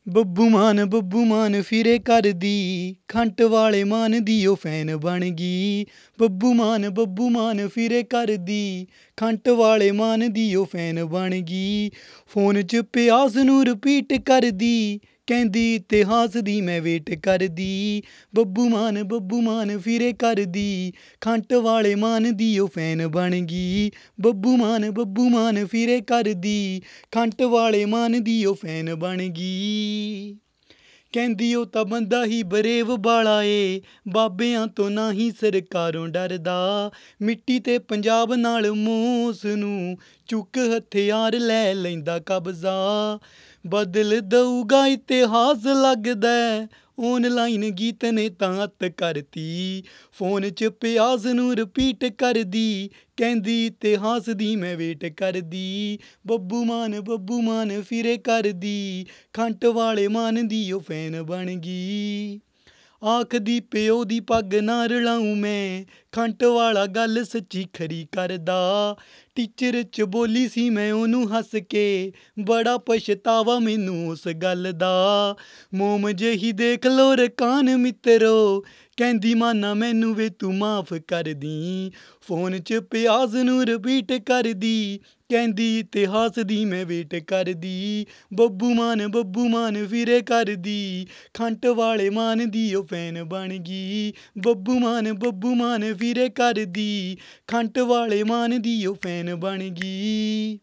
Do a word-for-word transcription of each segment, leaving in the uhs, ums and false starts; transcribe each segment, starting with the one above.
ਬੱਬੂ ਮਾਨ ਬੱਬੂ ਮਾਨ ਫਿਰੇ ਕਰਦੀ, ਖੰਟ ਵਾਲੇ ਮਾਨ ਦੀ ਉਹ ਫੈਨ ਬਣ ਗਈ। ਬੱਬੂ ਮਾਨ ਬੱਬੂ ਮਾਨ ਫਿਰੇ ਕਰਦੀ, ਖੰਟ ਵਾਲੇ ਮਾਨ ਦੀ ਉਹ ਫੈਨ ਬਣ ਗਈ। ਫੋਨ 'ਚ ਪਿਆਸ ਨੂੰ ਰਿਪੀਟ ਕਰਦੀ, ਕਹਿੰਦੀ ਇਤਿਹਾਸ ਦੀ ਮੈਂ ਵੇਟ ਕਰਦੀ। ਬੱਬੂ ਮਾਨ ਬੱਬੂ ਮਾਨ ਫਿਰੇ ਕਰਦੀ, ਖੰਟ ਵਾਲੇ ਮਾਨ ਦੀ ਉਹ ਫੈਨ ਬਣ ਗਈ। ਬੱਬੂ ਮਾਨ ਬੱਬੂ ਮਾਨ ਫਿਰੇ ਕਰਦੀ, ਖੰਟ ਵਾਲੇ ਮਾਨ ਦੀ ਉਹ ਫੈਨ ਬਣ ਗਈ। ਕਹਿੰਦੀ ਉਹ ਤਾਂ ਬੰਦਾ ਹੀ ਬਰੇਵ ਬਾਲਾ ਏ, ਬਾਬਿਆਂ ਤੋਂ ਨਾ ਹੀ ਸਰਕਾਰੋਂ ਡਰਦਾ। ਮਿੱਟੀ ਤੇ ਪੰਜਾਬ ਨਾਲ ਮੋਸ ਨੂੰ, ਚੁੱਕ ਹਥਿਆਰ ਲੈ ਲੈਂਦਾ ਕਬਜ਼ਾ। ਬਦਲ ਦਊਗਾ ਇਤਿਹਾਸ ਲੱਗਦਾ, ਔਨਲਾਈਨ ਗੀਤ ਨੇ ਤਾਂ ਅੱਤ ਕਰਤੀ। ਫੋਨ 'ਚ ਪਿਆਸ ਨੂੰ ਰਿਪੀਟ ਕਰਦੀ, ਕਹਿੰਦੀ ਇਤਿਹਾਸ ਦੀ ਮੈਂ ਵੇਟ ਕਰਦੀ। ਬੱਬੂ ਮਾਨ ਬੱਬੂ ਮਾਨ ਫਿਰੇ ਕਰਦੀ, ਖੰਟ ਵਾਲੇ ਮਾਨ ਦੀ ਉਹ ਫੈਨ ਬਣ ਗਈ। ਆਖਦੀ ਪਿਓ ਦੀ ਪੱਗ ਨਾ ਰਲਾਊਂ ਮੈਂ, ਖੰਟ ਵਾਲਾ ਗੱਲ ਸੱਚੀ ਖਰੀ ਕਰਦਾ। ਟੀਚਰ 'ਚ ਬੋਲੀ ਸੀ ਮੈਂ ਉਹਨੂੰ ਹੱਸ ਕੇ, ਬੜਾ ਪਛਤਾਵਾ ਮੈਨੂੰ ਉਸ ਗੱਲ ਦਾ। ਮੋਮ ਜਿਹੀ ਦੇਖ ਲੋ ਰਕਾਨ ਮਿੱਤਰੋ, ਕਹਿੰਦੀ ਮਾਨਾ ਮੈਨੂੰ ਵੇ ਤੂੰ ਮਾਫ ਕਰ ਦੀ। ਫੋਨ 'ਚ ਪਿਆਸ ਨੂੰ ਰਿਪੀਟ ਕਰਦੀ, ਕਹਿੰਦੀ ਇਤਿਹਾਸ ਦੀ ਮੈਂ ਵੇਟ ਕਰਦੀ। ਬੱਬੂ ਮਾਨ ਬੱਬੂ ਮਾਨ ਫਿਰੇ ਕਰਦੀ, ਖੰਟ ਵਾਲੇ ਮਾਨ ਦੀ ਉਹ ਫੈਨ ਬਣ ਗਈ। ਬੱਬੂ ਮਾਨ ਬੱਬੂ ਮਾਨ ਫਿਰੇ ਕਰਦੀ, ਖੰਟ ਵਾਲੇ ਮਾਨ ਦੀ ਉਹ ਫੈਨ ਬਣ ਗਈ।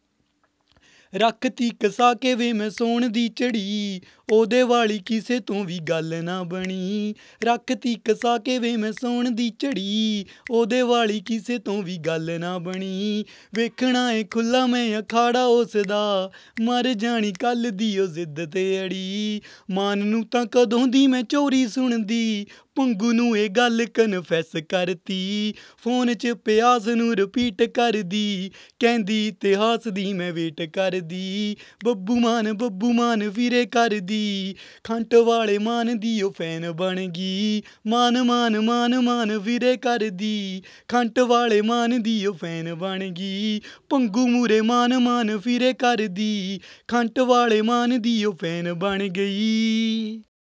ਰੱਖਤੀ ਕਸਾ ਕੇ ਵੇ ਮੈਂ ਸੌਣ ਦੀ ਝੜੀ, ਉਹਦੇ ਵਾਲੀ ਕਿਸੇ ਤੋਂ ਵੀ ਗੱਲ ਨਾ ਬਣੀ। ਰੱਖਤੀ ਕਸਾ ਕੇ ਵੇ ਮੈਂ ਸੌਣ ਦੀ ਝੜੀ, ਉਹਦੇ ਵਾਲੀ ਕਿਸੇ ਤੋਂ ਵੀ ਗੱਲ ਨਾ ਬਣੀ। ਵੇਖਣਾ ਏ ਖੁੱਲਾ ਮੈਂ ਅਖਾੜਾ ਉਸ ਦਾ, ਮਰ ਜਾਣੀ ਕੱਲ ਦੀ ਉਹ ਜ਼ਿੱਦ ਤੇ ਅੜੀ। ਮਾਨ ਨੂੰ ਤਾਂ ਕਦੋਂ ਦੀ ਮੈਂ ਚੋਰੀ ਸੁਣਦੀ, ਭੰਗੂ ਨੂੰ ਇਹ ਗੱਲ ਕਨਫੈਸ ਕਰਤੀ। ਫੋਨ 'ਚ ਪਿਆਸ ਨੂੰ ਰਿਪੀਟ ਕਰਦੀ, ਕਹਿੰਦੀ ਇਤਿਹਾਸ ਦੀ ਮੈਂ ਵੇਟ ਕਰਦੀ। ਬੱਬੂ ਮਾਨ ਬੱਬੂ ਮਾਨ ਫਿਰੇ ਕਰਦੀ, ਖੰਟ ਵਾਲੇ ਮਾਨ ਦੀ ਉਹ ਫੈਨ ਬਣ ਗਈ। ਮਾਨ ਮਾਨ ਮਾਨ ਮਾਨ ਫਿਰੇ ਕਰਦੀ, ਖੰਟ ਵਾਲੇ ਮਾਨ ਦੀ ਉਹ ਫੈਨ ਬਣ ਗਈ। ਭੰਗੂ ਮੂਰੇ ਮਾਨ ਮਾਨ ਫਿਰੇ ਕਰਦੀ, ਖੰਟ ਵਾਲੇ ਮਾਨ ਦੀ ਉਹ ਫੈਨ ਬਣ ਗਈ।